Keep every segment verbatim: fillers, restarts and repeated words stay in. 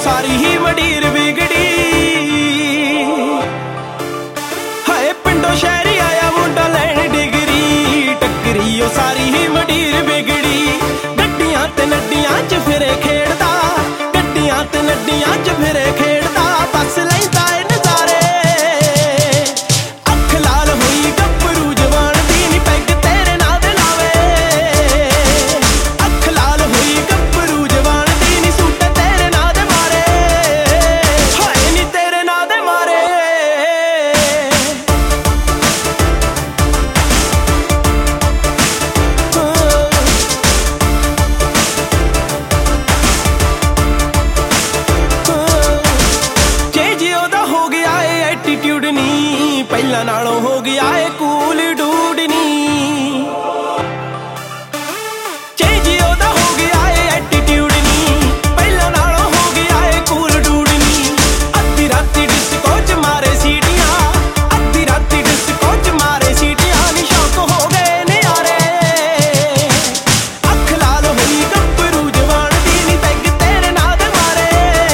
ਸਾਰੀ ਹੀ ਮੰਡੀਰ ਵਿਗੜੀ। ਹਾਏ ਪਿੰਡੋਂ ਸ਼ਹਿਰੀ ਆਇਆ ਮੁੰਡਾ ਲੈਣ ਡਿਗਰੀ, ਟੱਕਰੀ ਉਹ ਸਾਰੀ ਹੀ ਮੰਡੀਰ ਵਿਗੜੀ। ਗੱਡੀਆਂ ਤੇ ਨੱਡੀਆਂ ਚ ਫਿਰੇ ਖੇਡਦਾ, ਗੱਡੀਆਂ ਤੇ ਨੱਡੀਆਂ ਚ ਫਿਰੇ ਖੇਡਦਾ, ਬੱਸ ਲੈਂਦਾ ਏ ਨਜ਼ਾਰੇ। ਅੱਖ ਲਾਲ ਹੋਈ ਗੱਭਰੂ ਜਵਾਨ ਦੀ ਨੀ ਪੈਗ ਤੇਰੇ ਨਾਂ ਦੇ ਲਾਵੇ। ਅੱਖ ਲਾਲ ਹੋਈ ਗੱਭਰੂ ਜਵਾਨ ਦੀ ਨੀ ਸੂਟ ਤੇਰੇ ਨਾਂ ਦੇ ਮਾਰੇ, ਹਾਏ ਨੀ ਤੇਰੇ ਨਾਂ ਦੇ ਮਾਰੇ। ਐਟੀਟਿਊਡ ਨੀ ਪਹਿਲਾਂ ਨਾਲੋਂ ਹੋ ਗਿਆ ਏ ਕੂਲ ਡੂਡ ਨੀ, ਚੇਂਜ ਉਹਦਾ ਹੋ ਗਿਆ ਏ ਐਟੀਟਿਊਡ ਨੀ ਪਹਿਲਾਂ ਨਾਲੋਂ ਹੋ ਗਿਆ ਏ ਕੂਲ ਡੂਡ ਨੀ। ਅੱਧੀ ਰਾਤੀ ਡਿਸਕੋ ਚ ਮਾਰੇ ਸੀਟੀਆਂ, ਅੱਧੀ ਰਾਤੀ ਡਿਸਕੋ ਚ ਮਾਰੇ ਸੀਟੀਆਂ, ਨੀ ਸ਼ੌਕ ਹੋ ਗਏ ਨਿਆਰੇ। ਅੱਖ ਲਾਲ ਹੋਈ ਗੱਭਰੂ ਜਵਾਨ ਦੀ ਨੀ ਪੈਗ ਤੇਰੇ ਨਾਂ ਦੇ ਮਾਰੇ।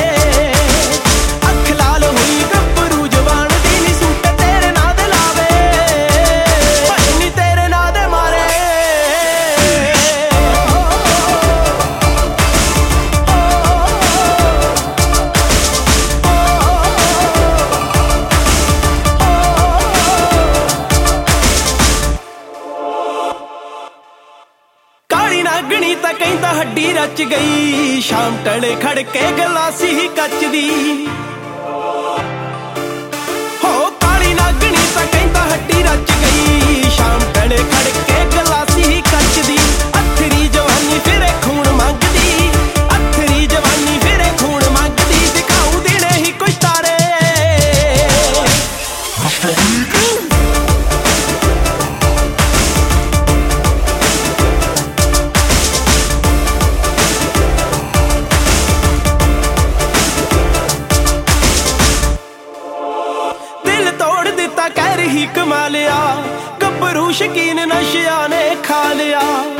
ਅੱਖ ਲਾਲ ਹੋਈ ਗੱਭਰੂ ਜਵਾਨ ਨਾਗਣੀ ਤਾਂ ਕਹਿੰਦਾ ਹੱਡੀ ਰਚ ਗਈ, ਸ਼ਾਮ ਟਲੇ ਖੜਕੇ ਗਲਾਸੀ ਹੀ ਕੱਚ ਦੀ। ਹੋ ਕਾਲੀ ਨਾਗਣੀ ਤਾਂ ਕਹਿੰਦਾ ਹੱਡੀ ਰਚ ਗਈ, ਸ਼ਾਮ ਟਲੇ ਖੜਕੇ ਗਲਾਸੀ ਹੀ ਕੱਚ ਦੀ। ਅੱਥਰੀ ਜਵਾਨੀ ਫਿਰੇ ਖੂਨ ਮੰਗਦੀ, ਅੱਥਰੀ ਜਵਾਨੀ ਫਿਰੇ ਖੂਨ ਮੰਗਦੀ, ਦਿਖਾਊ ਦੇਣੇ ਹੀ ਕੋਈ ਤਾਰੇ। ਕਹਿ ਰਹੀ ਕਮਾ ਲਿਆ ਗੱਭਰੂ ਸ਼ਕੀਨ ਨਸ਼ਿਆਂ ਨੇ ਖਾ ਲਿਆ।